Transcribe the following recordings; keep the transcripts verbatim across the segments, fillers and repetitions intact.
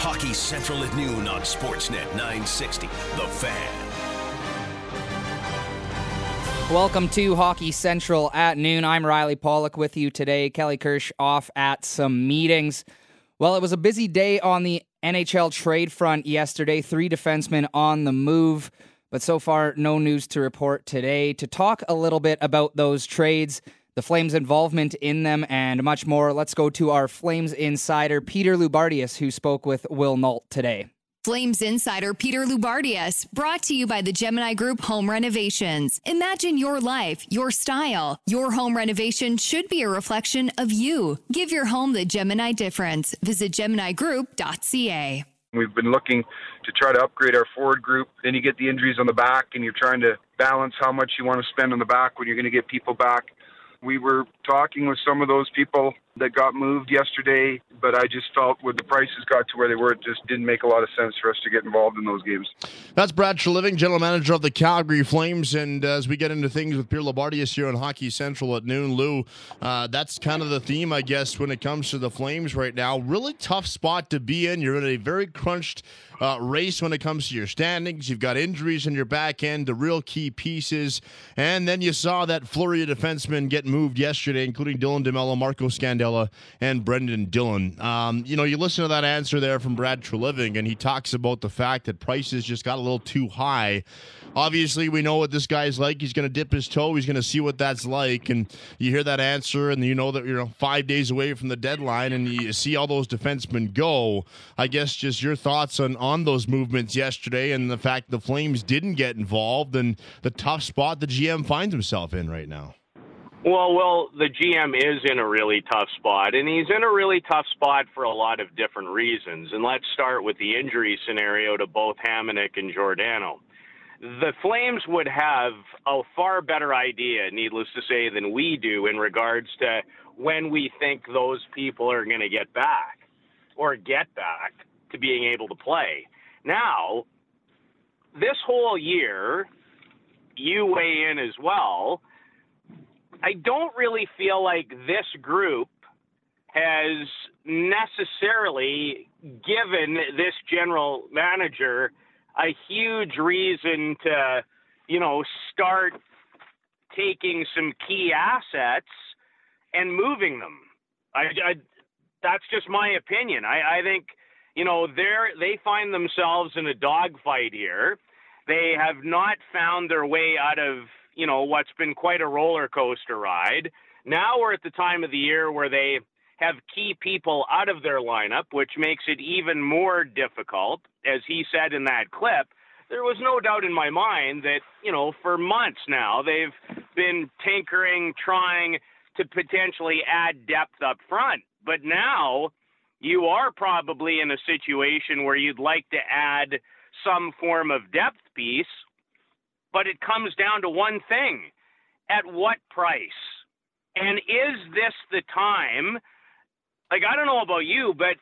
Hockey Central at noon on Sportsnet nine sixty, The Fan. Welcome to Hockey Central at noon. I'm Riley Pollock with you today. Kelly Kirsch off at some meetings. Well, it was a busy day on the N H L trade front yesterday. Three defensemen on the move, but so far no news to report today. To talk a little bit about those trades, the Flames' involvement in them, and much more, let's go to our Flames insider, Peter Loubardias, who spoke with Will Nault today. Flames insider Peter Loubardias, brought to you by the Gemini Group Home Renovations. Imagine your life, your style. Your home renovation should be a reflection of you. Give your home the Gemini difference. Visit gemini group dot c a. We've been looking to try to upgrade our forward group. Then you get the injuries on the back, and you're trying to balance how much you want to spend on the back when you're going to get people back. We were talking with some of those people that got moved yesterday, but I just felt when the prices got to where they were, it just didn't make a lot of sense for us to get involved in those games. That's Brad Treliving, general manager of the Calgary Flames, and uh, as we get into things with Peter Loubardias here on Hockey Central at noon, Lou, uh, that's kind of the theme, I guess, when it comes to the Flames right now. Really tough spot to be in. You're in a very crunched uh, race when it comes to your standings. You've got injuries in your back end, the real key pieces, and then you saw that flurry of defensemen get moved yesterday, including Dylan DeMello, Marco Scandella, and Brendan Dillon. Um, you know, you listen to that answer there from Brad Treliving, and he talks about the fact that prices just got a little too high. Obviously, we know what this guy's like. He's going to dip his toe. He's going to see what that's like. And you hear that answer, and you know that you're five days away from the deadline, and you see all those defensemen go. I guess just your thoughts on, on those movements yesterday and the fact the Flames didn't get involved and the tough spot the G M finds himself in right now. Well, well, the G M is in a really tough spot, and he's in a really tough spot for a lot of different reasons. And let's start with the injury scenario to both Hamonic and Giordano. The Flames would have a far better idea, needless to say, than we do in regards to when we think those people are going to get back or get back to being able to play. Now, this whole year, you weigh in as well, I don't really feel like this group has necessarily given this general manager a huge reason to, you know, start taking some key assets and moving them. I, I that's just my opinion. I, I think, you know, they're, they find themselves in a dogfight here. They have not found their way out of, you know, what's been quite a roller coaster ride. Now we're at the time of the year where they have key people out of their lineup, which makes it even more difficult. As he said in that clip, there was no doubt in my mind that, you know, for months now, they've been tinkering, trying to potentially add depth up front. But now you are probably in a situation where you'd like to add some form of depth piece, but it comes down to one thing: at what price? And is this the time? Like, I don't know about you, but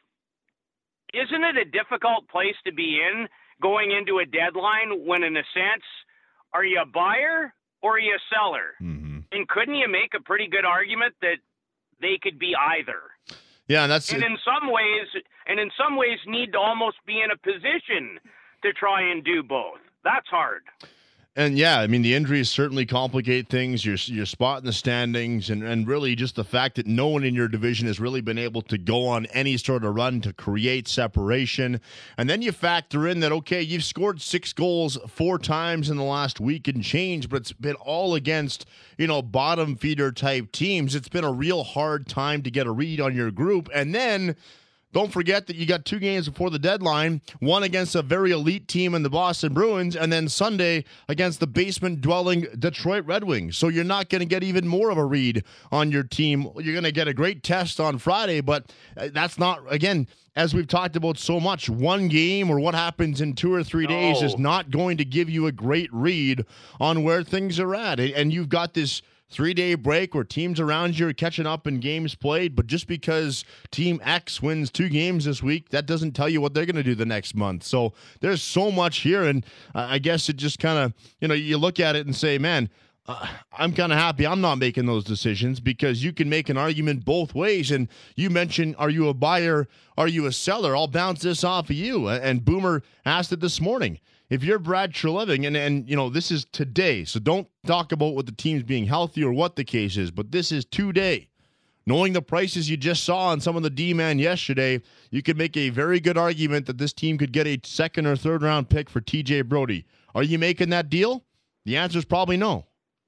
isn't it a difficult place to be in going into a deadline when, in a sense, are you a buyer or are you a seller? Mm-hmm. And couldn't you make a pretty good argument that they could be either? Yeah, and that's and in some ways, and in some ways, need to almost be in a position to try and do both. That's hard. And yeah, I mean, the injuries certainly complicate things. Your your spot in the standings, and, and really just the fact that no one in your division has really been able to go on any sort of run to create separation. And then you factor in that, okay, you've scored six goals four times in the last week and change, but it's been all against, you know, bottom feeder type teams. It's been a real hard time to get a read on your group. And then don't forget that you got two games before the deadline, one against a very elite team in the Boston Bruins, and then Sunday against the basement-dwelling Detroit Red Wings. So you're not going to get even more of a read on your team. You're going to get a great test on Friday, but that's not, again, as we've talked about so much, one game or what happens in two or three days no. is not going to give you a great read on where things are at. And you've got this three-day break where teams around you are catching up in games played, but just because Team X wins two games this week, that doesn't tell you what they're going to do the next month. So there's so much here, and uh, I guess it just kind of, you know, you look at it and say, man, Uh, I'm kind of happy I'm not making those decisions because you can make an argument both ways. And you mentioned, are you a buyer? Are you a seller? I'll bounce this off of you. And Boomer asked it this morning. If you're Brad Treliving, and, and you know, this is today, so don't talk about what the team's being healthy or what the case is, but this is today. Knowing the prices you just saw on some of the D-man yesterday, you could make a very good argument that this team could get a second or third round pick for T J Brodie. Are you making that deal? The answer is probably no.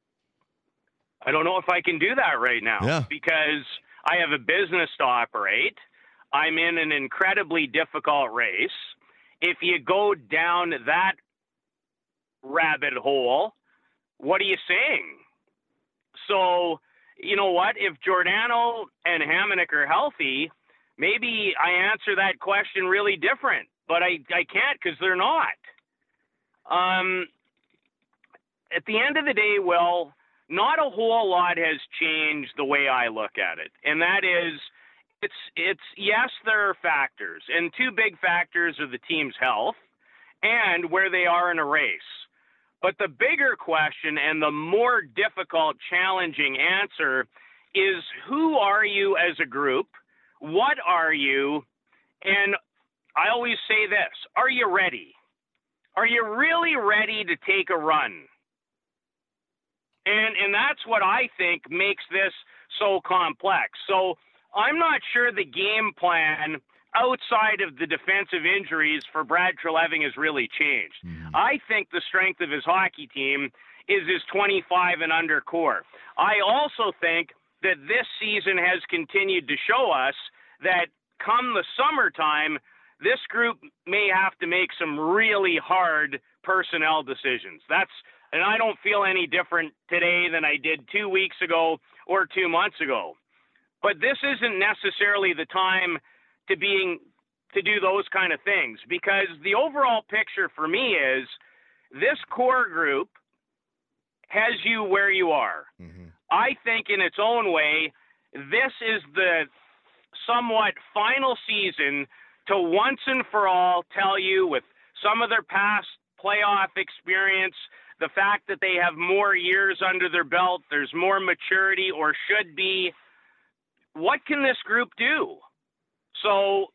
I don't know if I can do that right now yeah. because I have a business to operate. I'm in an incredibly difficult race. If you go down that rabbit hole, what are you saying? So, you know what? If Giordano and Hamonic are healthy, maybe I answer that question really different, but I, I can't because they're not. Um, at the end of the day, Will, not a whole lot has changed the way I look at it, and that is it's it's yes, there are factors, and two big factors are the team's health and where they are in a race. But the bigger question and the more difficult, challenging answer is who are you as a group? What are you? And I always say this, are you ready? Are you really ready to take a run? And and that's what I think makes this so complex. So I'm not sure the game plan outside of the defensive injuries for Brad Treliving has really changed. Mm-hmm. I think the strength of his hockey team is his twenty-five and under core. I also think that this season has continued to show us that come the summertime, this group may have to make some really hard personnel decisions. That's And I don't feel any different today than I did two weeks ago or two months ago. But this isn't necessarily the time to being to do those kind of things, because the overall picture for me is this core group has you where you are. Mm-hmm. I think in its own way, this is the somewhat final season to once and for all tell you, with some of their past playoff experience, the fact that they have more years under their belt, there's more maturity or should be, what can this group do? So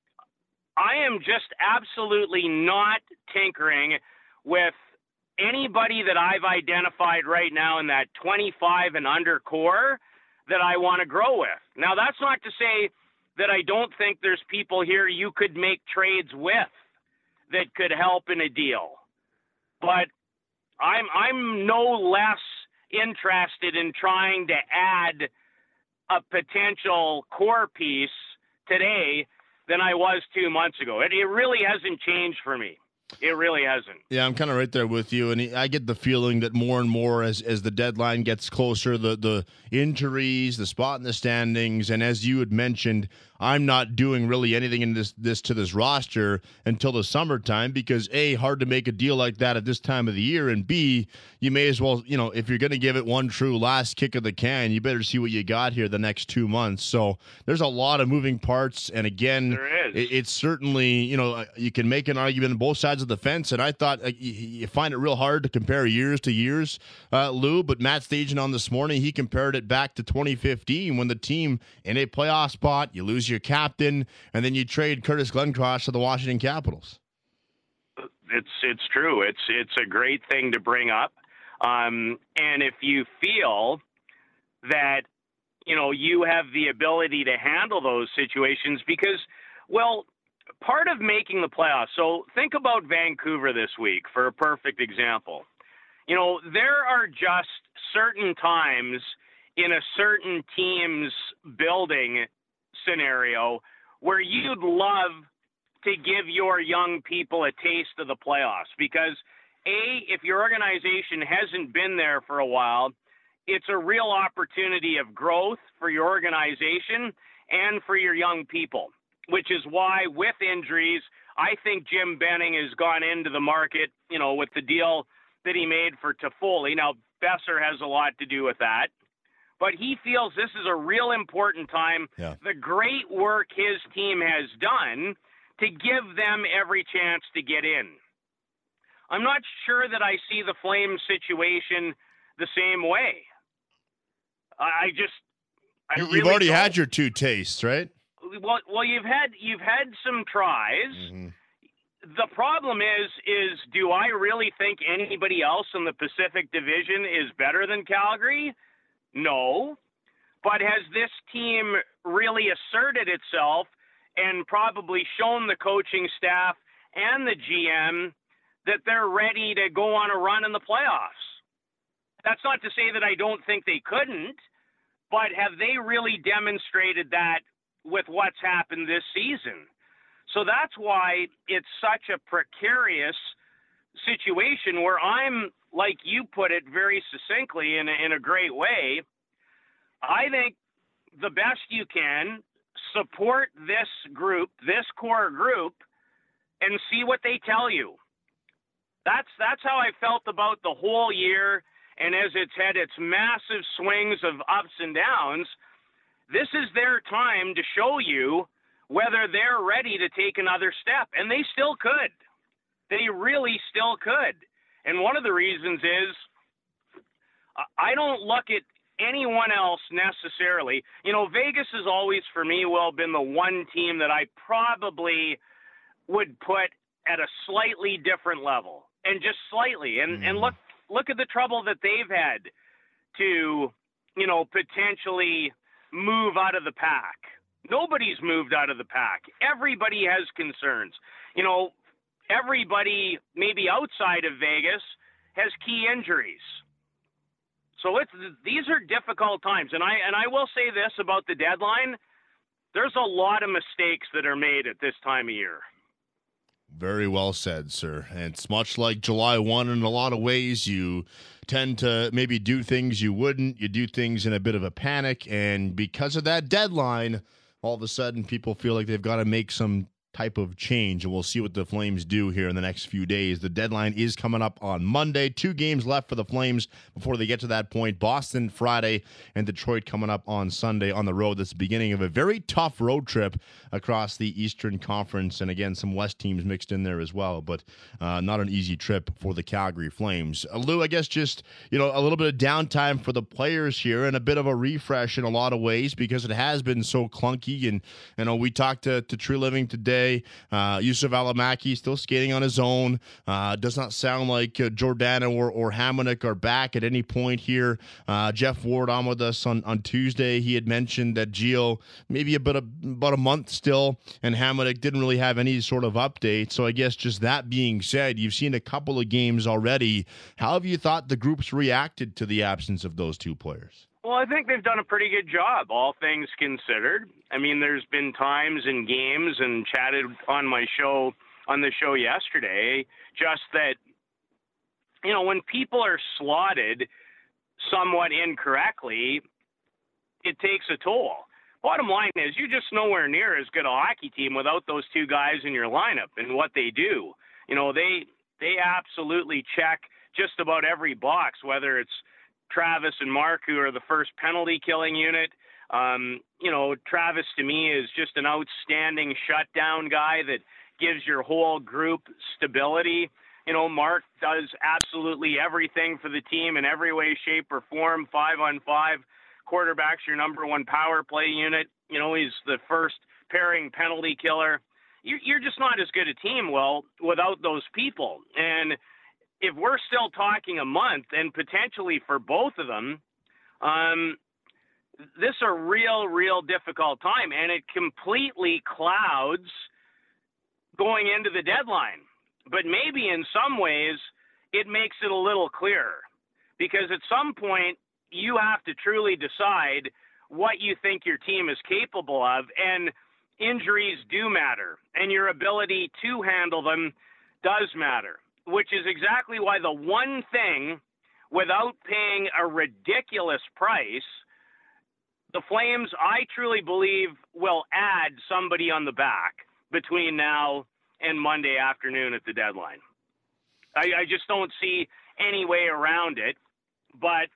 I am just absolutely not tinkering with anybody that I've identified right now in that twenty-five and under core that I want to grow with. Now, that's not to say that I don't think there's people here you could make trades with that could help in a deal. But I'm I'm no less interested in trying to add a potential core piece today than I was two months ago. It, it really hasn't changed for me. It really hasn't. Yeah, I'm kind of right there with you, and I get the feeling that more and more as as the deadline gets closer, the the injuries, the spot in the standings, and as you had mentioned, I'm not doing really anything in this this to this roster until the summertime because A, hard to make a deal like that at this time of the year, and B, you may as well, you know, if you're going to give it one true last kick of the can, you better see what you got here the next two months. So there's a lot of moving parts, and again, there is. It, it's certainly, you know, you can make an argument on both sides of the fence, and I thought uh, you, you find it real hard to compare years to years, uh, Lou, but Matt Stajan on this morning, he compared it back to twenty fifteen when the team in a playoff spot, you lose your captain, and then you trade Curtis Glencross to the Washington Capitals. It's it's true. It's it's a great thing to bring up. Um, and if you feel that, you know, you have the ability to handle those situations because, well, part of making the playoffs, so think about Vancouver this week for a perfect example. You know, there are just certain times in a certain team's building scenario where you'd love to give your young people a taste of the playoffs because, A, if your organization hasn't been there for a while, it's a real opportunity of growth for your organization and for your young people, which is why with injuries, I think Jim Benning has gone into the market, you know, with the deal that he made for Toffoli. Now, Besser has a lot to do with that. But he feels this is a real important time. Yeah. The great work his team has done to give them every chance to get in. I'm not sure that I see the Flames situation the same way. I just, I You've really already don't. had your two tastes, right? Well, well, you've had you've had some tries. Mm-hmm. The problem is, is do I really think anybody else in the Pacific Division is better than Calgary? No. But has this team really asserted itself and probably shown the coaching staff and the G M that they're ready to go on a run in the playoffs? That's not to say that I don't think they couldn't, but have they really demonstrated that with what's happened this season? So that's why it's such a precarious situation where I'm, like you put it very succinctly in a, in a great way, I think the best you can, support this group, this core group, and see what they tell you. That's that's how I felt about the whole year, and as it's had its massive swings of ups and downs, this is their time to show you whether they're ready to take another step, and they still could. They really still could. And one of the reasons is I don't look at anyone else necessarily. You know, Vegas has always, for me, well, been the one team that I probably would put at a slightly different level, and just slightly. And mm. and look look at the trouble that they've had to, you know, potentially move out of the pack. Nobody's moved out of the pack. Everybody has concerns. You know, everybody maybe outside of Vegas has key injuries. So it's these are difficult times. And I and I will say this about the deadline. There's a lot of mistakes that are made at this time of year. Very well said, sir. And it's much like July first in a lot of ways. You tend to maybe do things you wouldn't. You do things in a bit of a panic. And because of that deadline, all of a sudden people feel like they've got to make some type of change, and we'll see what the Flames do here in the next few days. The deadline is coming up on Monday. Two games left for the Flames before they get to that point. Boston Friday and Detroit coming up on Sunday on the road. That's the beginning of a very tough road trip across the Eastern Conference, and again, some West teams mixed in there as well, but uh, not an easy trip for the Calgary Flames. Uh, Lou, I guess just, you know, a little bit of downtime for the players here and a bit of a refresh in a lot of ways because it has been so clunky, and, you know, we talked to, to True Living today. Uh, Yusuf Alamaki still skating on his own. Uh, does not sound like uh, Giordano or, or Hamonic are back at any point here. Uh, Jeff Ward on with us on, on Tuesday. He had mentioned that Gio maybe about a, about a month still, and Hamonic didn't really have any sort of update. So I guess just that being said, you've seen a couple of games already. How have you thought the group's reacted to the absence of those two players? Well, I think they've done a pretty good job, all things considered. I mean, there's been times in games, and chatted on my show, on the show yesterday, just that, you know, when people are slotted somewhat incorrectly, it takes a toll. Bottom line is, you're just nowhere near as good a hockey team without those two guys in your lineup and what they do. You know, they they absolutely check just about every box, whether it's Travis and Mark, who are the first penalty killing unit. Um, you know, Travis to me is just an outstanding shutdown guy that gives your whole group stability. You know, Mark does absolutely everything for the team in every way, shape, or form. Five on five, quarterback's your number one power play unit. You know, he's the first pairing penalty killer. You're just not as good a team, well, without those people. And if we're still talking a month, and potentially for both of them, um, this is a real, real difficult time, and it completely clouds going into the deadline. But maybe in some ways it makes it a little clearer, because at some point you have to truly decide what you think your team is capable of, and injuries do matter, and your ability to handle them does matter. Which is exactly why the one thing, without paying a ridiculous price, the Flames, I truly believe, will add somebody on the back between now and Monday afternoon at the deadline. I, I just don't see any way around it. But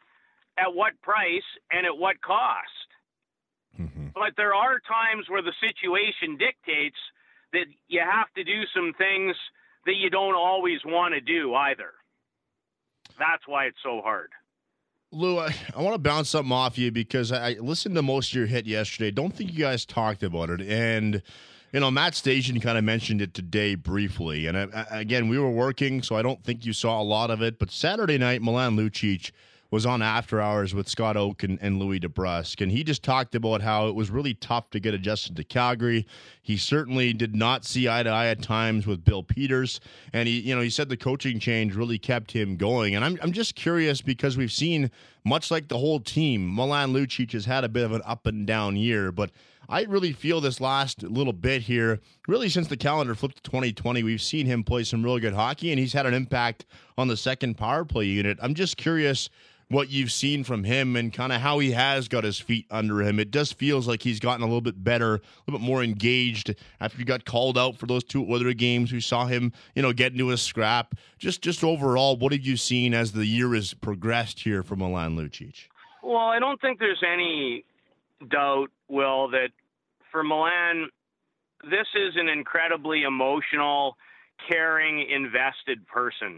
at what price and at what cost? Mm-hmm. But there are times where the situation dictates that you have to do some things that you don't always want to do either. That's why it's so hard. Lou, I, I want to bounce something off you because I, I listened to most of your hit yesterday. Don't think you guys talked about it. And, you know, Matt Station kind of mentioned it today briefly. And, I, I, again, we were working, so I don't think you saw a lot of it. But Saturday night, Milan Lucic was on After Hours with Scott Oak and, and Louis DeBrusque, and he just talked about how it was really tough to get adjusted to Calgary. He certainly did not see eye to eye at times with Bill Peters, and he, you know, he said the coaching change really kept him going. And I'm, I'm just curious because we've seen, much like the whole team, Milan Lucic has had a bit of an up and down year, but I really feel this last little bit here, really since the calendar flipped to twenty twenty, we've seen him play some really good hockey, and he's had an impact on the second power play unit. I'm just curious what you've seen from him and kind of how he has got his feet under him. It just feels like he's gotten a little bit better, a little bit more engaged after he got called out for those two other games. We saw him, you know, get into a scrap. Just just overall, what have you seen as the year has progressed here for Milan Lucic? Well, I don't think there's any doubt, Will, that for Milan, this is an incredibly emotional, caring, invested person.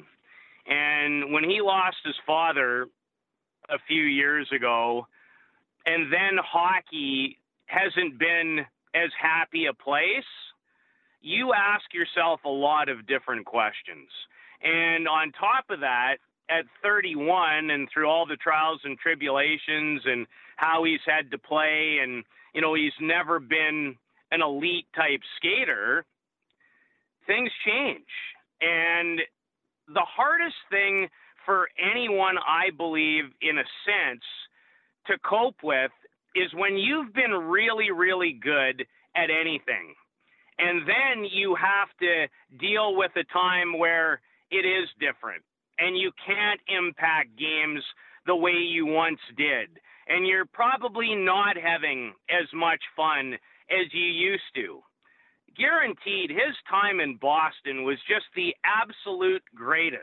And when he lost his father a few years ago, and then hockey hasn't been as happy a place, you ask yourself a lot of different questions. And on top of that, at thirty-one, and through all the trials and tribulations and how he's had to play, and, you know, he's never been an elite type skater, things change. And the hardest thing for anyone, I believe, in a sense, to cope with is when you've been really, really good at anything. And then you have to deal with a time where it is different and you can't impact games the way you once did. And you're probably not having as much fun as you used to. Guaranteed, his time in Boston was just the absolute greatest.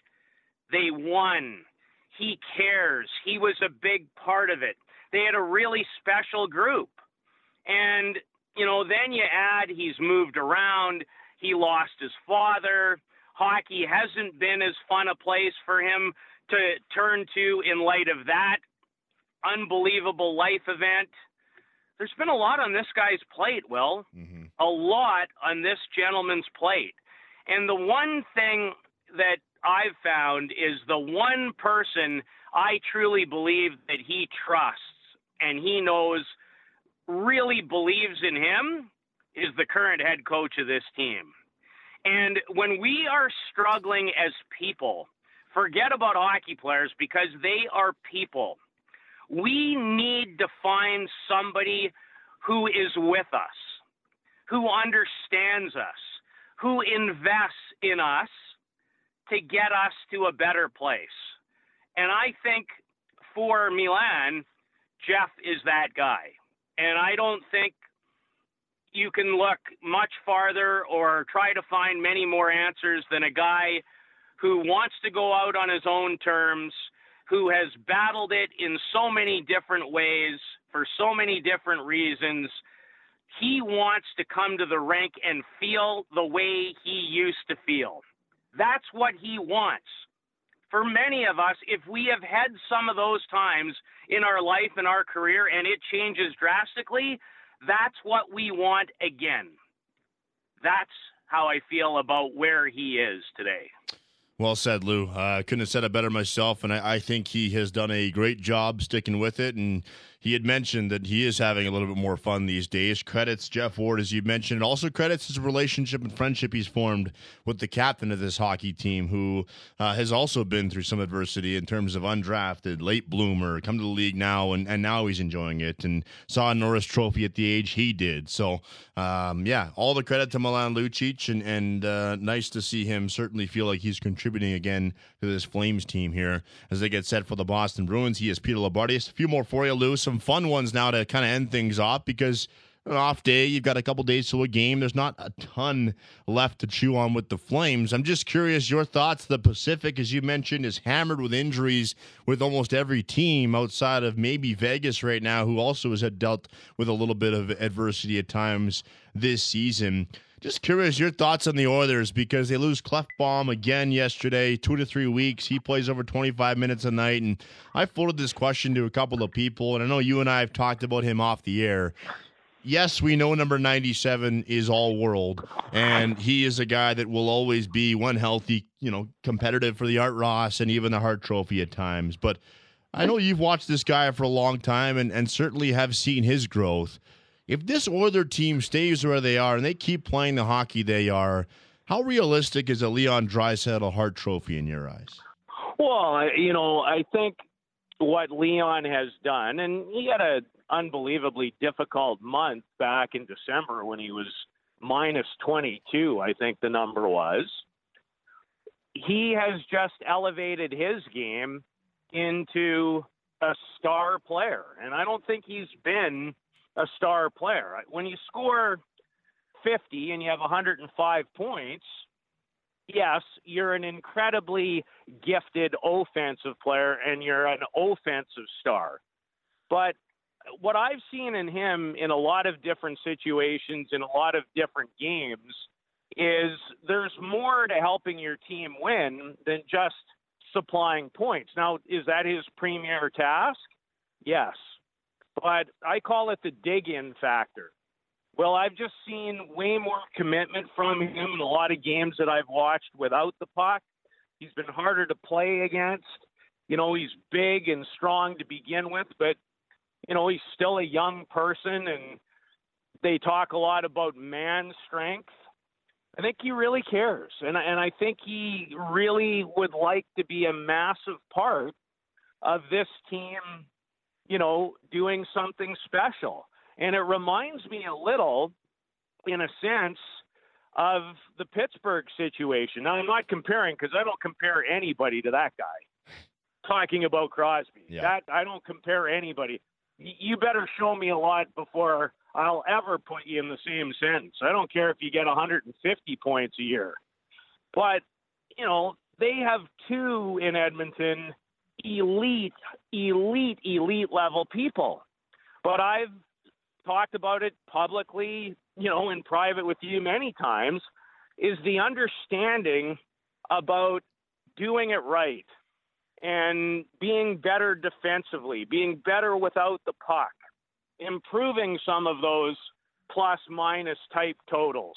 They won. He cares. He was a big part of it. They had a really special group. And, you know, then you add he's moved around. He lost his father. Hockey hasn't been as fun a place for him to turn to in light of that unbelievable life event. There's been a lot on this guy's plate, Will. Mm-hmm. A lot on this gentleman's plate. And the one thing that I've found is the one person I truly believe that he trusts and he knows really believes in him is the current head coach of this team. And when we are struggling as people, forget about hockey players because they are people. We need to find somebody who is with us, who understands us, who invests in us, to get us to a better place. And I think for Milan, Jeff is that guy. And I don't think you can look much farther or try to find many more answers than a guy who wants to go out on his own terms, who has battled it in so many different ways for so many different reasons. He wants to come to the rink and feel the way he used to feel. That's what he wants. For many of us, if we have had some of those times in our life and our career and it changes drastically, that's what we want again. That's how I feel about where he is today. Well said, Lou. I uh, couldn't have said it better myself, and I, I think he has done a great job sticking with it, and he had mentioned that he is having a little bit more fun these days. Credits Jeff Ward, as you mentioned. Also credits his relationship and friendship he's formed with the captain of this hockey team, who uh, has also been through some adversity in terms of undrafted, late bloomer, come to the league now, and, and now he's enjoying it, and saw a Norris Trophy at the age he did. So, um, yeah, all the credit to Milan Lucic, and, and uh, nice to see him certainly feel like he's contributing again to this Flames team here as they get set for the Boston Bruins. He is Peter Loubardias. A few more for you, Lou. Some fun ones now to kind of end things off because an off day. You've got a couple days to a game. There's not a ton left to chew on with the Flames. I'm just curious, your thoughts. The Pacific, as you mentioned, is hammered with injuries with almost every team outside of maybe Vegas right now, who also has had dealt with a little bit of adversity at times this season. Just curious, your thoughts on the Oilers, because they lose Klefbom again yesterday, two to three weeks. He plays over twenty-five minutes a night, and I floated this question to a couple of people, and I know you and I have talked about him off the air. Yes, we know number ninety-seven is all world, and he is a guy that will always be, when healthy, you know, competitive for the Art Ross and even the Hart Trophy at times. But I know you've watched this guy for a long time and, and certainly have seen his growth. If this Oiler team stays where they are and they keep playing the hockey they are, how realistic is a Leon Draisaitl Hart Trophy in your eyes? Well, you know, I think what Leon has done, and he had an unbelievably difficult month back in December when he was minus twenty-two, I think the number was. He has just elevated his game into a star player, and I don't think he's been a star player. When you score fifty and you have one hundred five points, yes, you're an incredibly gifted offensive player and you're an offensive star. But what I've seen in him in a lot of different situations, in a lot of different games, is there's more to helping your team win than just supplying points. Now, is that his premier task? Yes. But I call it the dig-in factor. Well, I've just seen way more commitment from him in a lot of games that I've watched without the puck. He's been harder to play against. You know, he's big and strong to begin with, but, you know, he's still a young person, and they talk a lot about man strength. I think he really cares, and, and I think he really would like to be a massive part of this team, you know, doing something special. And it reminds me a little, in a sense, of the Pittsburgh situation. Now, I'm not comparing, because I don't compare anybody to that guy. Talking about Crosby. Yeah. That I don't compare anybody. Y- you better show me a lot before I'll ever put you in the same sentence. I don't care if you get one hundred fifty points a year. But, you know, they have two in Edmonton elite, elite, elite level people. But I've talked about it publicly, you know, in private with you many times, is the understanding about doing it right and being better defensively, being better without the puck, improving some of those plus-minus type totals.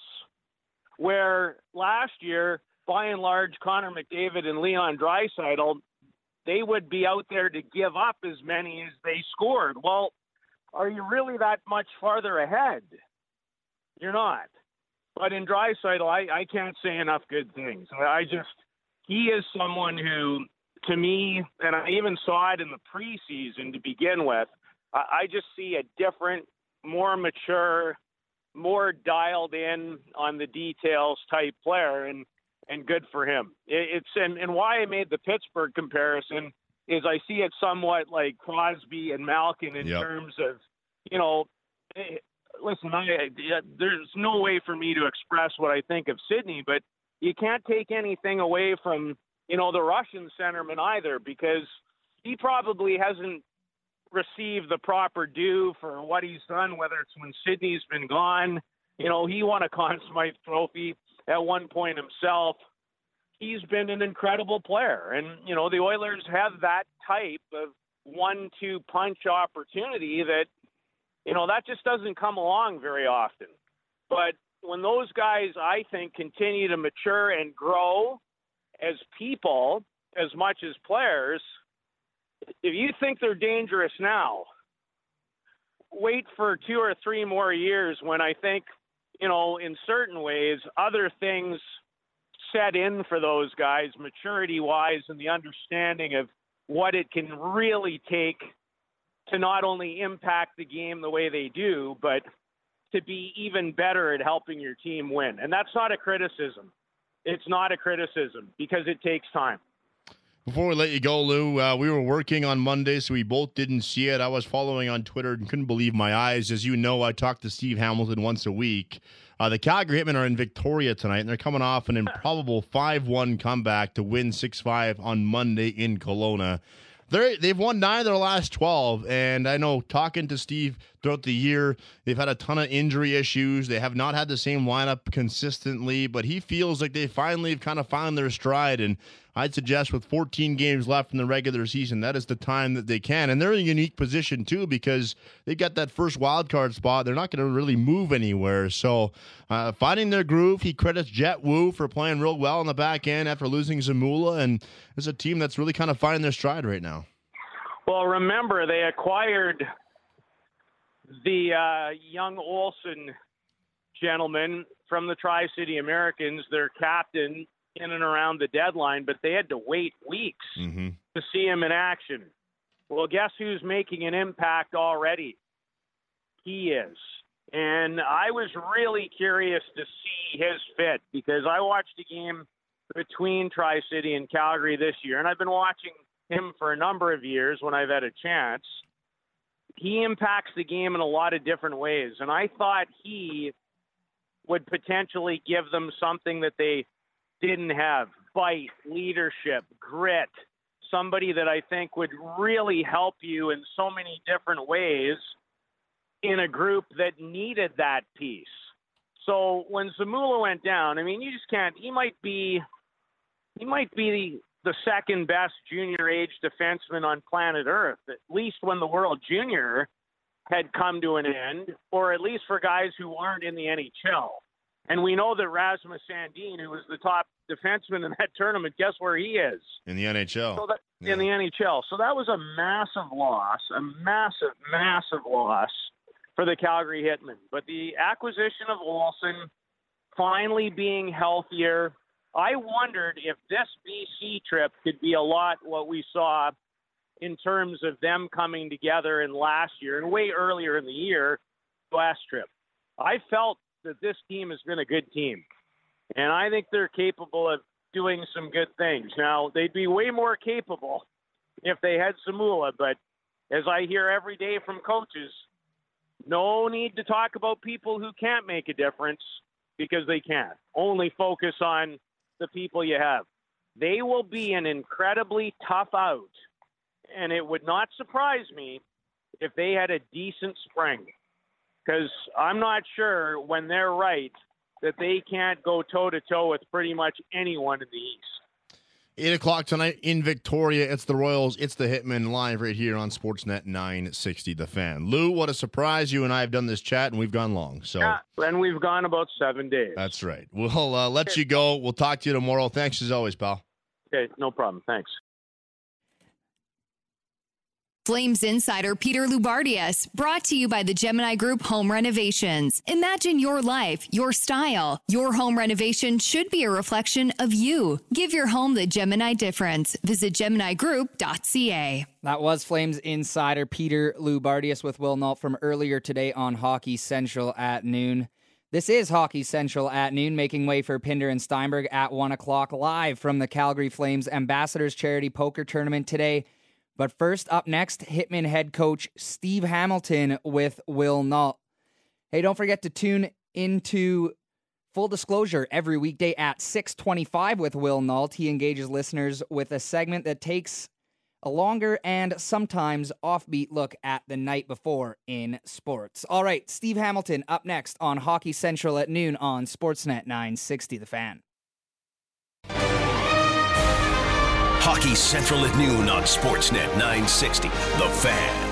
Where last year, by and large, Connor McDavid and Leon Draisaitl, they would be out there to give up as many as they scored. Well, are you really that much farther ahead? You're not. But in Draisaitl, I, I can't say enough good things. I just, he is someone who, to me, and I even saw it in the preseason to begin with, I, I just see a different, more mature, more dialed in on the details type player, and and good for him. It, it's and, and why I made the Pittsburgh comparison is I see it somewhat like Crosby and Malkin in yep. terms of, you know, listen, I, there's no way for me to express what I think of Sidney, but you can't take anything away from, you know, the Russian centerman either, because he probably hasn't received the proper due for what he's done, whether it's when Sidney's been gone. You know, he won a Conn Smythe Trophy at one point himself. He's been an incredible player. And, you know, the Oilers have that type of one two punch opportunity that, you know, that just doesn't come along very often. But when those guys, I think, continue to mature and grow as people as much as players, if you think they're dangerous now, wait for two or three more years when I think, you know, in certain ways, other things set in for those guys maturity-wise and the understanding of what it can really take to not only impact the game the way they do, but to be even better at helping your team win. And that's not a criticism. It's not a criticism because it takes time. Before we let you go, Lou, uh, we were working on Monday, so we both didn't see it. I was following on Twitter and couldn't believe my eyes. As you know, I talk to Steve Hamilton once a week. Uh, the Calgary Hitmen are in Victoria tonight, and they're coming off an improbable five one comeback to win six five on Monday in Kelowna. They're, they've won nine of their last twelve, and I know talking to Steve throughout the year, they've had a ton of injury issues. They have not had the same lineup consistently, but he feels like they finally have kind of found their stride, and I'd suggest with fourteen games left in the regular season, that is the time that they can. And they're in a unique position, too, because they got that first wild card spot. They're not going to really move anywhere. So uh, finding their groove, he credits Jet Wu for playing real well on the back end after losing Zamula, and it's a team that's really kind of finding their stride right now. Well, remember, they acquired the uh, young Olsen gentleman from the Tri-City Americans, their captain, in and around the deadline, but they had to wait weeks mm-hmm. to see him in action. Well, guess who's making an impact already? He is. And I was really curious to see his fit because I watched a game between Tri-City and Calgary this year, and I've been watching him for a number of years when I've had a chance. He impacts the game in a lot of different ways, and I thought he would potentially give them something that they didn't have: bite, leadership, grit, somebody that I think would really help you in so many different ways in a group that needed that piece. So when Zamula went down, I mean, you just can't, he might be, he might be the second best junior age defenseman on planet Earth, at least when the World Junior had come to an end, or at least for guys who aren't in the N H L. And we know that Rasmus Sandin, who was the top defenseman in that tournament, guess where he is? In the N H L. So that, yeah. In the N H L. So that was a massive loss, a massive, massive loss for the Calgary Hitmen. But the acquisition of Olsen, finally being healthier, I wondered if this B C trip could be a lot what we saw in terms of them coming together in last year and way earlier in the year, last trip. I felt that this team has been a good team, and I think they're capable of doing some good things. Now, they'd be way more capable if they had Zamula, but as I hear every day from coaches, no need to talk about people who can't make a difference because they can't. Only focus on the people you have. They will be an incredibly tough out, and it would not surprise me if they had a decent spring, because I'm not sure when they're right that they can't go toe-to-toe with pretty much anyone in the East. eight o'clock tonight in Victoria. It's the Royals. It's the Hitmen live right here on Sportsnet nine sixty The Fan. Lou, what a surprise. You and I have done this chat, and we've gone long. So, yeah, and we've gone about seven days. That's right. We'll uh, let you go. We'll talk to you tomorrow. Thanks as always, pal. Okay, no problem. Thanks. Flames insider Peter Loubardias, brought to you by the Gemini Group Home Renovations. Imagine your life, your style. Your home renovation should be a reflection of you. Give your home the Gemini difference. Visit gemini group dot c a. That was Flames insider Peter Loubardias with Will Nault from earlier today on Hockey Central at noon. This is Hockey Central at noon, making way for Pinder and Steinberg at one o'clock, live from the Calgary Flames Ambassadors Charity Poker Tournament today. But first, up next, Hitmen head coach Steve Hamilton with Will Nault. Hey, don't forget to tune into Full Disclosure every weekday at six twenty-five with Will Nault. He engages listeners with a segment that takes a longer and sometimes offbeat look at the night before in sports. All right, Steve Hamilton up next on Hockey Central at noon on Sportsnet nine sixty The Fan. Hockey Central at noon on Sportsnet nine sixty The Fan.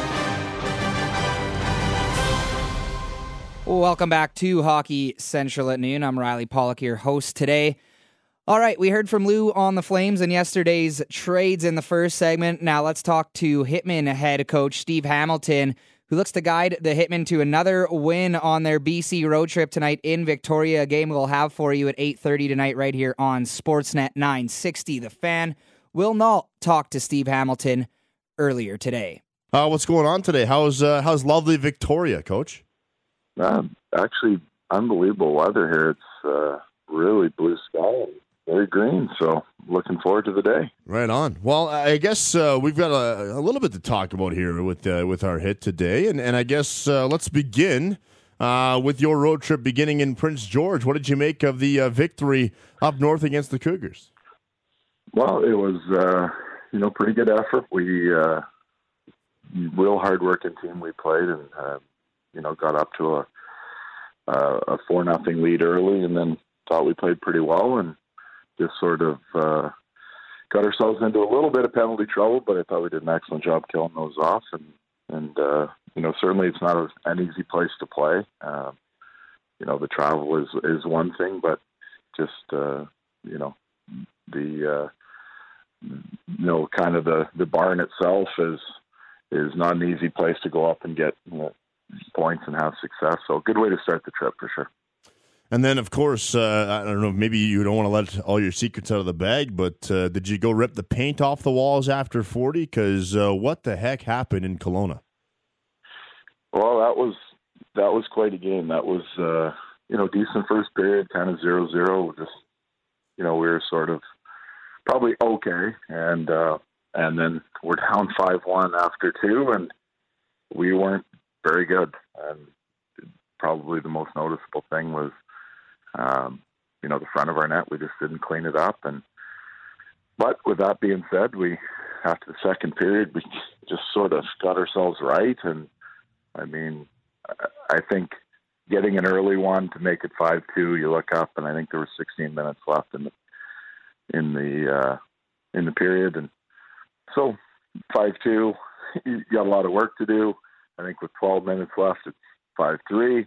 Welcome back to Hockey Central at noon. I'm Riley Pollock, your host today. All right, we heard from Lou on the Flames and yesterday's trades in the first segment. Now let's talk to Hitmen head coach Steve Hamilton, who looks to guide the Hitmen to another win on their B C road trip tonight in Victoria, a game we'll have for you at eight thirty tonight right here on Sportsnet nine sixty The Fan. Will Nault talked to Steve Hamilton earlier today. Uh, what's going on today? How's uh, how's lovely Victoria, Coach? Uh, actually, unbelievable weather here. It's uh, really blue sky and very green. So looking forward to the day. Right on. Well, I guess uh, we've got a, a little bit to talk about here with uh, with our hit today, and and I guess uh, let's begin uh, with your road trip beginning in Prince George. What did you make of the uh, victory up north against the Cougars? Well, it was uh, you know pretty good effort. We uh, real hard-working team we played, and uh, you know got up to a a four nothing lead early, and then thought we played pretty well, and just sort of uh, got ourselves into a little bit of penalty trouble. But I thought we did an excellent job killing those off, and and uh, you know certainly it's not a, an easy place to play. Uh, you know the travel is is one thing, but just uh, you know the uh, you know kind of the the barn itself is is not an easy place to go up and get you know, points and have success. So good way to start the trip for sure. And then, of course, uh, I don't know, maybe you don't want to let all your secrets out of the bag, but uh, did you go rip the paint off the walls after forty? Because uh, what the heck happened in Kelowna? Well, that was that was quite a game. That was, uh, you know, decent first period, kind of zero zero. Just, you know, we were sort of probably okay. And, uh, and then we're down five one after two, and we weren't very good. And probably the most noticeable thing was, Um, you know, the front of our net, we just didn't clean it up. And but with that being said, we after the second period, we just sort of got ourselves right. And I mean, I think getting an early one to make it five two, you look up, and I think there were sixteen minutes left in the in the uh, in the period, and so five two, you got a lot of work to do. I think with twelve minutes left, it's five three,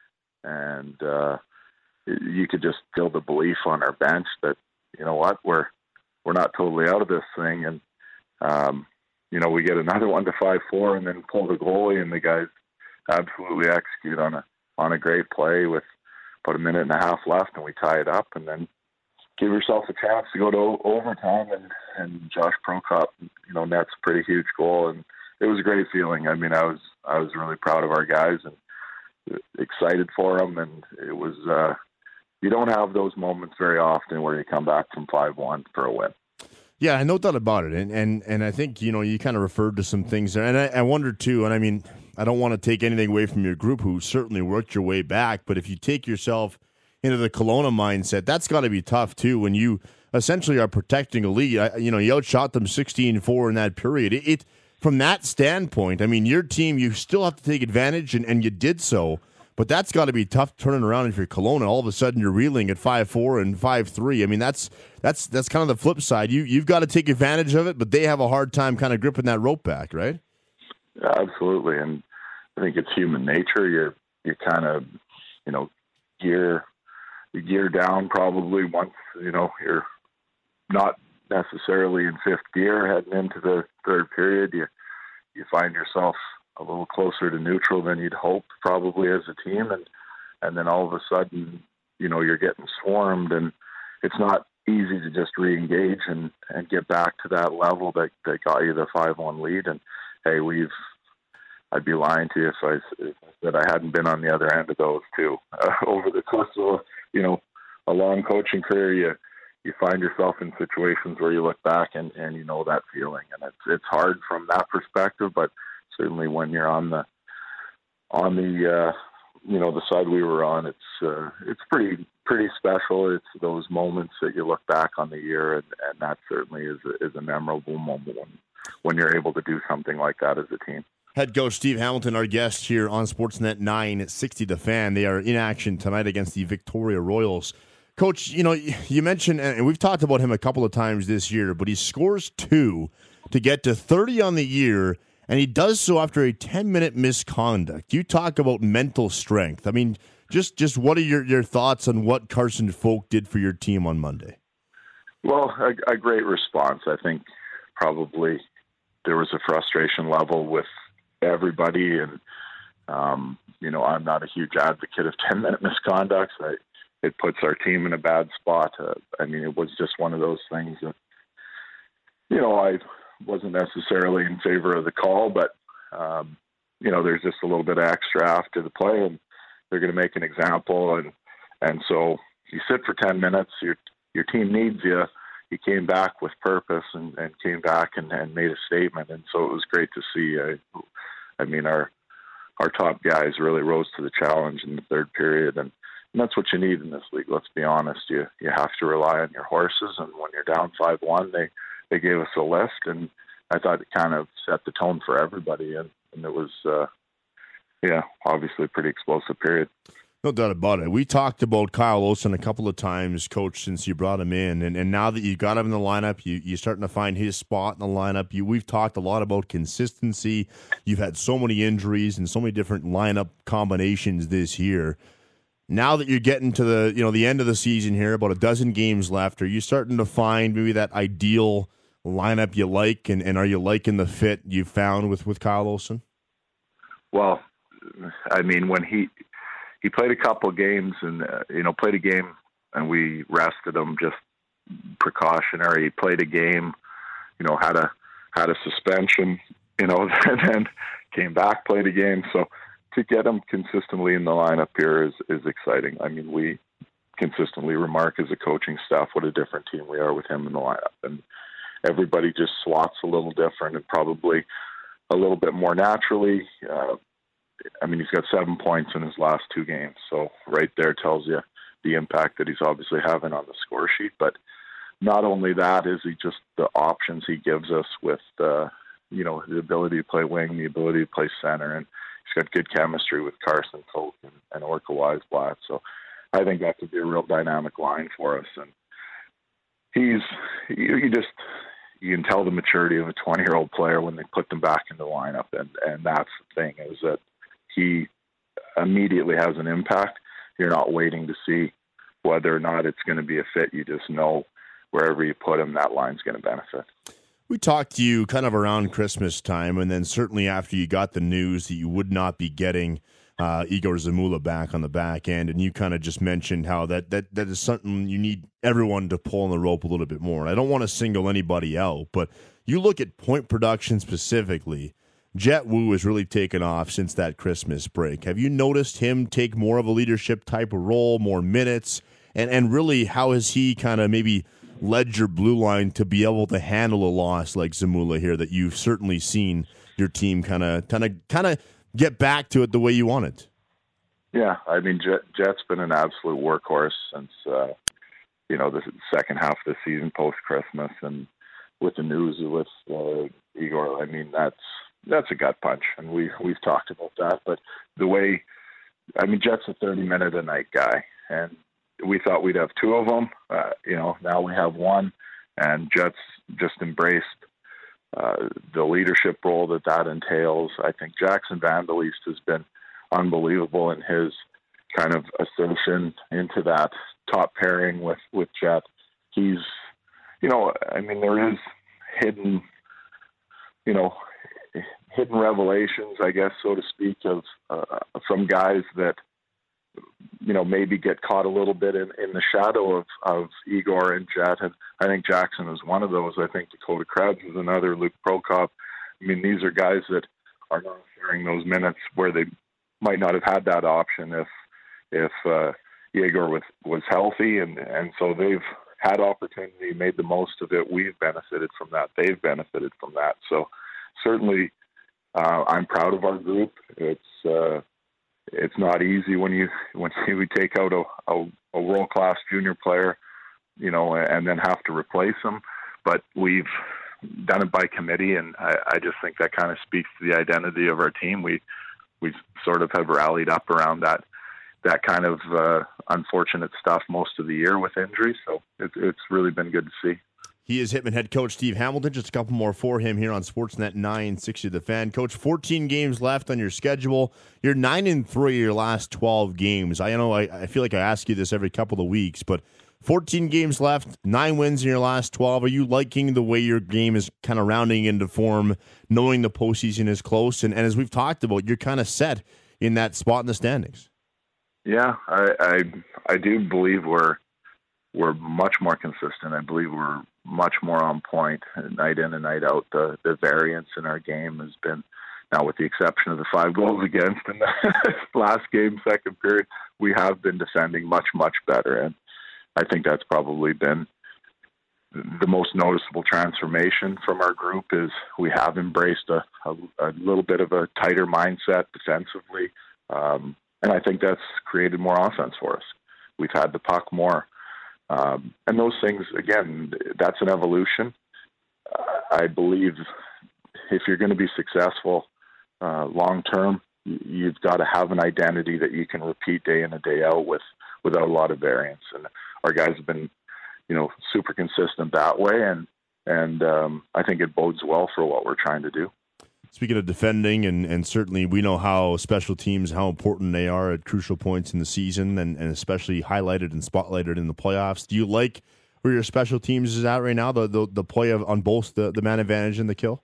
and uh, you could just feel the belief on our bench that, you know what, we're we're not totally out of this thing. And, um, you know, we get another one to five four and then pull the goalie, and the guys absolutely execute on a on a great play with about a minute and a half left, and we tie it up, and then give yourself a chance to go to overtime, and, and Josh Prokop, you know, nets a pretty huge goal, and it was a great feeling. I mean, I was I was really proud of our guys and excited for them, and it was uh, you don't have those moments very often where you come back from five one for a win. Yeah, no doubt about it, and and and I think you know you kind of referred to some things there, and I, I wonder too. And I mean, I don't want to take anything away from your group, who certainly worked your way back, but if you take yourself into the Kelowna mindset, that's got to be tough too. When you essentially are protecting a lead, I, you know, you outshot them sixteen four in that period. It, it from that standpoint, I mean, your team, you still have to take advantage, and, and you did so. But that's got to be tough turning around if you're Kelowna. All of a sudden, you're reeling at five four and five three. I mean, that's that's that's kind of the flip side. You you've got to take advantage of it, but they have a hard time kind of gripping that rope back, right? Yeah, absolutely, and I think it's human nature. You're you kind of you know gear you gear down probably once you know you're not necessarily in fifth gear heading into the third period. You you find yourself a little closer to neutral than you'd hope probably as a team. And, and then all of a sudden, you know, you're getting swarmed, and it's not easy to just re-engage and, and get back to that level that, that got you the five one lead. And hey, we've, I'd be lying to you if I, if I said I hadn't been on the other end of those too. Uh, over the course of, you know, a long coaching career, you, you find yourself in situations where you look back and, and you know that feeling. And it's, it's hard from that perspective, but certainly when you're on the on the uh, you know the side we were on, it's uh, it's pretty pretty special. It's those moments that you look back on the year, and, and that certainly is a, is a memorable moment when, when you're able to do something like that as a team. Head coach Steve Hamilton, our guest here on Sportsnet nine sixty The Fan. They are in action tonight against the Victoria Royals. Coach, you know, you mentioned, and we've talked about him a couple of times this year, but he scores two to get to thirty on the year, and he does so after a ten-minute misconduct. You talk about mental strength. I mean, just just what are your, your thoughts on what Carson Folk did for your team on Monday? Well, a, a great response. I think probably there was a frustration level with everybody, and, um, you know, I'm not a huge advocate of ten-minute misconducts. I, it puts our team in a bad spot. Uh, I mean, it was just one of those things that, you know, I wasn't necessarily in favor of the call, but, um, you know, there's just a little bit of extra after the play, and they're going to make an example. And, and so you sit for ten minutes, you're, your team needs you, he came back with purpose and, and came back and, and made a statement. And so it was great to see. Uh, I mean, our our top guys really rose to the challenge in the third period, and, and that's what you need in this league. Let's be honest. You you have to rely on your horses, and when you're down five one, they they gave us a lift, and I thought it kind of set the tone for everybody, and, and it was, uh, yeah, obviously a pretty explosive period. No doubt about it. We talked about Kyle Olsen a couple of times, Coach, since you brought him in, and, and now that you got him in the lineup, you, you're starting to find his spot in the lineup. You, we've talked a lot about consistency. You've had so many injuries and so many different lineup combinations this year. Now that you're getting to the you know the end of the season here, about a dozen games left, are you starting to find maybe that ideal lineup you like, and, and are you liking the fit you found with, with Kyle Olsen? Well, I mean, when he he played a couple of games and, uh, you know, played a game and we rested him just precautionary. He played a game, you know, had a, had a suspension, you know, and then came back, played a game. So to get him consistently in the lineup here is, is exciting. I mean, we consistently remark as a coaching staff what a different team we are with him in the lineup. And everybody just slots a little different and probably a little bit more naturally. Uh, I mean, he's got seven points in his last two games. So right there tells you the impact that he's obviously having on the score sheet. But not only that, is he just the options he gives us with, uh, you know, the ability to play wing, the ability to play center. And he's got good chemistry with Carson Koch and, and Orca Weisblatt. So I think that could be a real dynamic line for us. And he's, you, you just, you can tell the maturity of a twenty-year-old player when they put them back in the lineup. And, and that's the thing, is that he immediately has an impact. You're not waiting to see whether or not it's going to be a fit. You just know wherever you put him, that line's going to benefit. We talked to you kind of around Christmas time, and then certainly after you got the news that you would not be getting uh, Igor Zamula back on the back end, and you kind of just mentioned how that, that, that is something you need everyone to pull on the rope a little bit more. And I don't want to single anybody out, but you look at point production specifically, Jet Wu has really taken off since that Christmas break. Have you noticed him take more of a leadership type of role, more minutes, and, and really how has he kind of maybe led your blue line to be able to handle a loss like Zamula here that you've certainly seen your team kind of kind of kind of get back to it the way you want it? Yeah, I mean, Jet, Jet's been an absolute workhorse since, uh, you know, the second half of the season post-Christmas, and with the news with uh, Igor, I mean, that's That's a gut punch, and we we've talked about that. But the way, I mean, Jet's a thirty minute a night guy, and we thought we'd have two of them. Uh, you know, now we have one, and Jet's just embraced uh, the leadership role that that entails. I think Jackson Van Der Leest has been unbelievable in his kind of ascension into that top pairing with with Jet. He's, you know, I mean, there is hidden, you know. hidden revelations, I guess, so to speak, of uh, from guys that, you know, maybe get caught a little bit in, in the shadow of, of Igor and Jet. And I think Jackson is one of those. I think Dakota Krebs is another, Luke Prokop. I mean, these are guys that are not sharing those minutes where they might not have had that option if if uh, Igor was, was healthy. And, and so they've had opportunity, made the most of it. We've benefited from that. They've benefited from that. So certainly, Uh, I'm proud of our group. It's uh, it's not easy when you when you take out a, a, a world class junior player, you know, and then have to replace them. But we've done it by committee, and I, I just think that kind of speaks to the identity of our team. We we sort of have rallied up around that that kind of uh, unfortunate stuff most of the year with injuries. So it's it's really been good to see. He is Hitman head coach Steve Hamilton. Just a couple more for him here on Sportsnet nine sixty The Fan. Coach, fourteen games left on your schedule. You're nine and three your last twelve games. I know I, I feel like I ask you this every couple of weeks, but fourteen games left, nine wins in your last twelve. Are you liking the way your game is kind of rounding into form, knowing the postseason is close? And, and as we've talked about, you're kind of set in that spot in the standings. Yeah, I I, I do believe we're we're much more consistent. I believe we're much more on point night in and night out. The the variance in our game has been, now with the exception of the five goals against in the last game, second period, we have been defending much, much better. And I think that's probably been the most noticeable transformation from our group. Is we have embraced a, a, a little bit of a tighter mindset defensively, um, and I think that's created more offense for us. We've had the puck more, um, and those things, again, that's an evolution. Uh, I believe if you're going to be successful uh, long term, you've got to have an identity that you can repeat day in and day out with without a lot of variance. And our guys have been, you know, super consistent that way, and and um, I think it bodes well for what we're trying to do. Speaking of defending, and, and certainly we know how special teams, how important they are at crucial points in the season, and, and especially highlighted and spotlighted in the playoffs. Do you like where your special teams is at right now, the the, the play of on both the, the man advantage and the kill?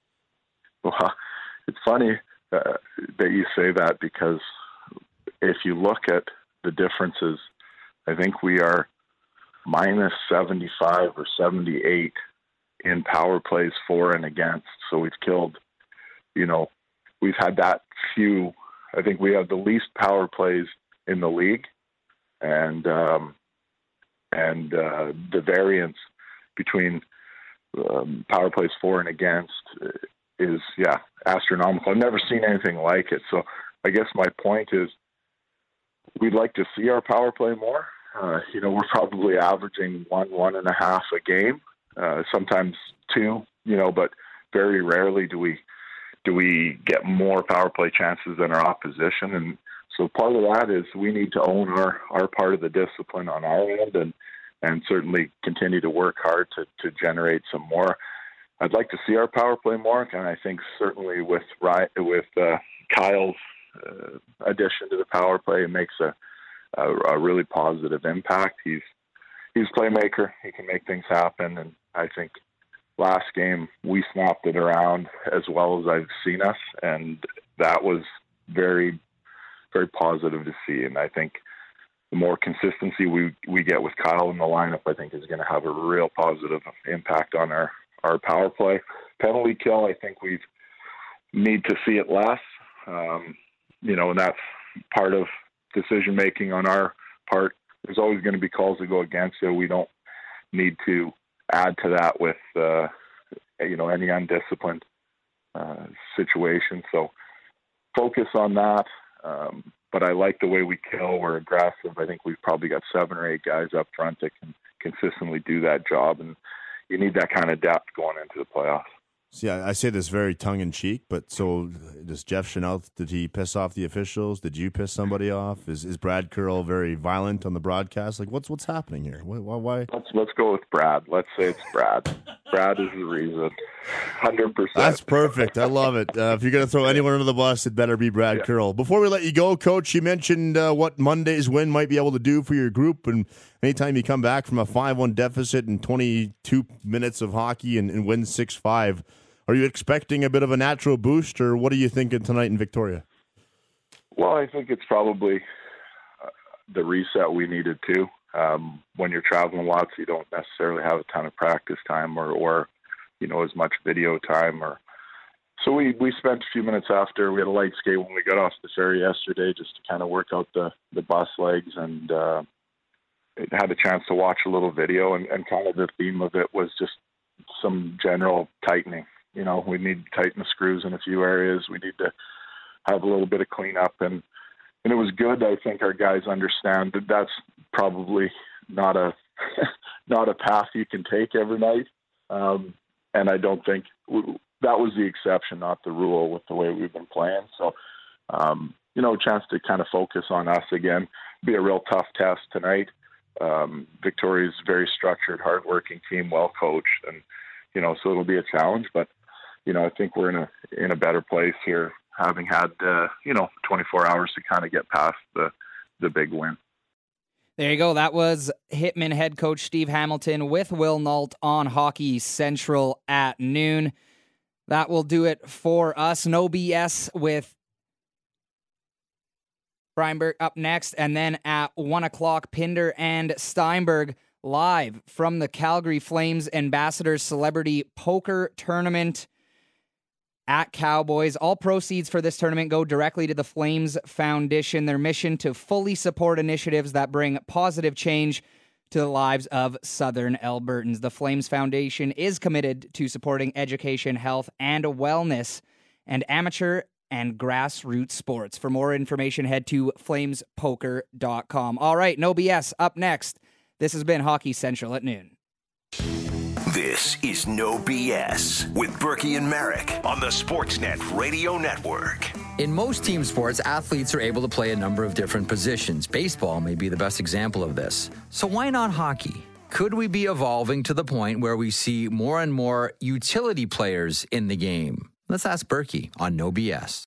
Well, it's funny uh, that you say that, because if you look at the differences, I think we are minus seventy-five or seventy-eight in power plays for and against. So we've killed, you know, we've had that few. I think we have the least power plays in the league, and um, and uh, the variance between um, power plays for and against is, yeah, astronomical. I've never seen anything like it. So I guess my point is, we'd like to see our power play more. Uh, you know, we're probably averaging one, one and a half a game, uh, sometimes two, you know, but very rarely do we do we get more power play chances than our opposition. And so part of that is we need to own our, our part of the discipline on our end, and, and certainly continue to work hard to, to generate some more. I'd like to see our power play more, and I think certainly with with uh, Kyle's uh, addition to the power play, it makes a A, a really positive impact. He's he's a playmaker. He can make things happen, and I think last game we snapped it around as well as I've seen us, and that was very, very positive to see. And I think the more consistency we we get with Kyle in the lineup, I think is going to have a real positive impact on our, our power play. Penalty kill, I think we need to see it less, um, you know, and that's part of decision making on our part. There's always going to be calls that go against it. We don't need to add to that with uh, you know, any undisciplined uh, situation. So focus on that. Um, but I like the way we kill. We're aggressive. I think we've probably got seven or eight guys up front that can consistently do that job, and you need that kind of depth going into the playoffs. See, I, I say this very tongue-in-cheek, but so does Jeff Chanel, did he piss off the officials? Did you piss somebody off? Is is Brad Curl very violent on the broadcast? Like, what's what's happening here? Why? why? Let's let's go with Brad. Let's say it's Brad. Brad is the reason. one hundred percent. That's perfect. I love it. Uh, if you're going to throw anyone under the bus, it better be Brad yeah. Curl. Before we let you go, Coach, you mentioned uh, what Monday's win might be able to do for your group, and anytime you come back from a five one deficit in twenty-two minutes of hockey and, and win six five, are you expecting a bit of a natural boost, or what are you thinking tonight in Victoria? Well, I think it's probably uh, the reset we needed to. Um, when you're traveling lots, you don't necessarily have a ton of practice time or, or you know, as much video time. Or so we, we spent a few minutes after. We had a light skate when we got off the ferry yesterday, just to kind of work out the, the bus legs, and uh, had a chance to watch a little video. And, and kind of the theme of it was just some general tightening. You know, we need to tighten the screws in a few areas. We need to have a little bit of cleanup, and and it was good. I think our guys understand that that's probably not a not a path you can take every night, um, and I don't think that was the exception, not the rule, with the way we've been playing. So, um, you know, a chance to kind of focus on us again. Be a real tough test tonight. Um, Victoria's a very structured, hardworking team, well coached, and you know, so it'll be a challenge, but. You know, I think we're in a in a better place here, having had uh, you know twenty-four hours to kind of get past the the big win. There you go. That was Hitman head coach Steve Hamilton with Will Nault on Hockey Central at noon. That will do it for us. No B S with Breinberg up next, and then at one o'clock, Pinder and Steinberg live from the Calgary Flames Ambassadors Celebrity Poker Tournament at Cowboys. All proceeds for this tournament go directly to the Flames Foundation, their mission to fully support initiatives that bring positive change to the lives of Southern Albertans. The Flames Foundation is committed to supporting education, health, and wellness, and amateur and grassroots sports. For more information, head to flames poker dot com. All right, no B S. Up next, this has been Hockey Central at noon. This is No B S with Berkey and Merrick on the Sportsnet Radio Network. In most team sports, athletes are able to play a number of different positions. Baseball may be the best example of this. So why not hockey? Could we be evolving to the point where we see more and more utility players in the game? Let's ask Berkey on No B S.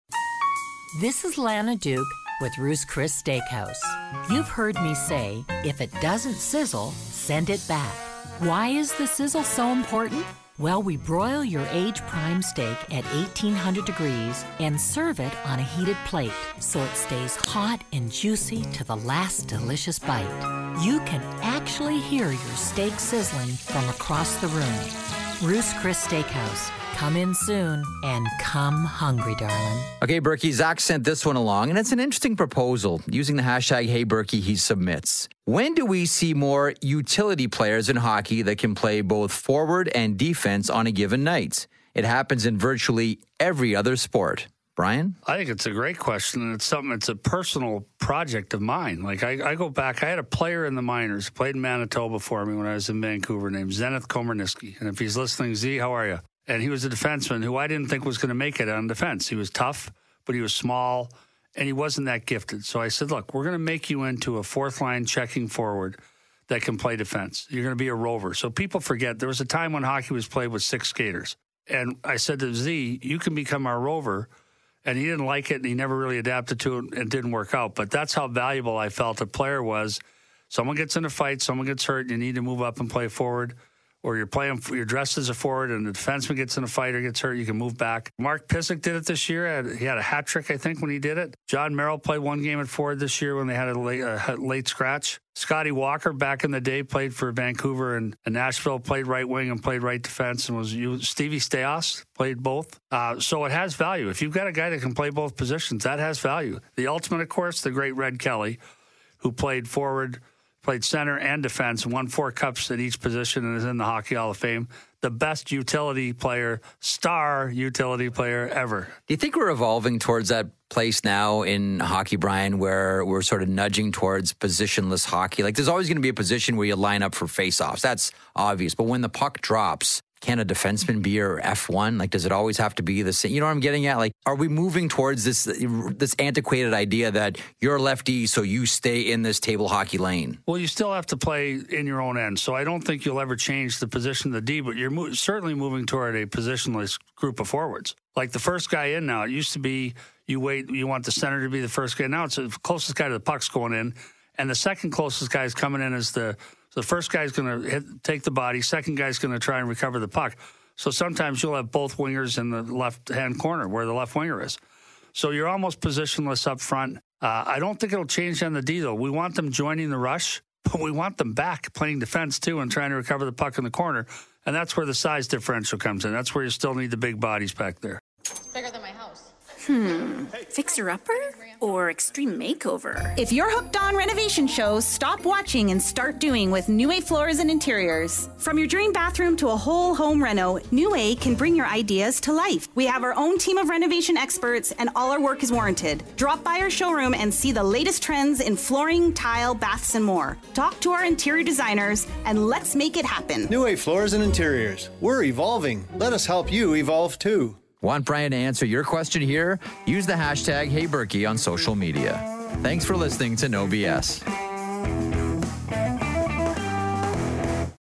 This is Lana Duke with Ruth's Chris Steakhouse. You've heard me say, if it doesn't sizzle, send it back. Why is the sizzle so important? Well, we broil your age-prime steak at eighteen hundred degrees and serve it on a heated plate so it stays hot and juicy to the last delicious bite. You can actually hear your steak sizzling from across the room. Ruth's Chris Steakhouse. Come in soon and come hungry, darling. Okay, Berkey, Zach sent this one along, and it's an interesting proposal. Using the hashtag HeyBerkey, he submits. When do we see more utility players in hockey that can play both forward and defense on a given night? It happens in virtually every other sport. Brian? I think it's a great question, and it's something that's a personal project of mine. Like, I, I go back, I had a player in the minors, played in Manitoba for me when I was in Vancouver, named Zenith Komarniski. And if he's listening, Z, how are you? And he was a defenseman who I didn't think was going to make it on defense. He was tough, but he was small, and he wasn't that gifted. So I said, look, we're going to make you into a fourth-line checking forward that can play defense. You're going to be a rover. So people forget, there was a time when hockey was played with six skaters. And I said to Z, you can become our rover. And he didn't like it, and he never really adapted to it, and it didn't work out. But that's how valuable I felt a player was. Someone gets in a fight, someone gets hurt, and you need to move up and play forward. Or you're playing, you're dressed as a forward, and the defenseman gets in a fight or gets hurt, you can move back. Mark Pysyk did it this year. He had a hat trick, I think, when he did it. John Merrill played one game at forward this year when they had a late, a late scratch. Scotty Walker, back in the day, played for Vancouver and, and Nashville, played right wing and played right defense, and was you. Stevie Stais played both. Uh, so it has value. If you've got a guy that can play both positions, that has value. The ultimate, of course, the great Red Kelly, who played forward, played center and defense, won four cups at each position, and is in the Hockey Hall of Fame. The best utility player, star utility player ever. Do you think we're evolving towards that place now in hockey, Brian, where we're sort of nudging towards positionless hockey? Like, there's always going to be a position where you line up for face-offs. That's obvious. But when the puck drops, can a defenseman be your F one? Like, does it always have to be the same? You know what I'm getting at? Like, are we moving towards this this antiquated idea that you're lefty, so you stay in this table hockey lane? Well, you still have to play in your own end. So I don't think you'll ever change the position of the D, but you're mo- certainly moving toward a positionless group of forwards. Like the first guy in now, it used to be you wait, you want the center to be the first guy. Now it's the closest guy to the puck's going in, and the second closest guy is coming in as the So the first guy's going to take the body. Second guy's going to try and recover the puck. So sometimes you'll have both wingers in the left-hand corner where the left winger is. So you're almost positionless up front. Uh, I don't think it'll change on the D, though. We want them joining the rush, but we want them back playing defense, too, and trying to recover the puck in the corner. And that's where the size differential comes in. That's where you still need the big bodies back there. It's bigger than my house. Hmm. Fixer-upper or extreme makeover? If you're hooked on renovation shows, stop watching and start doing with New Way Floors and Interiors. From your dream bathroom to a whole home reno, New Way can bring your ideas to life. We have our own team of renovation experts, and all our work is warranted. Drop by our showroom and see the latest trends in flooring, tile, baths, and more. Talk to our interior designers, and let's make it happen. New Way Floors and Interiors. We're evolving. Let us help you evolve, too. Want Brian to answer your question here? Use the hashtag HeyBerkey on social media. Thanks for listening to No B S.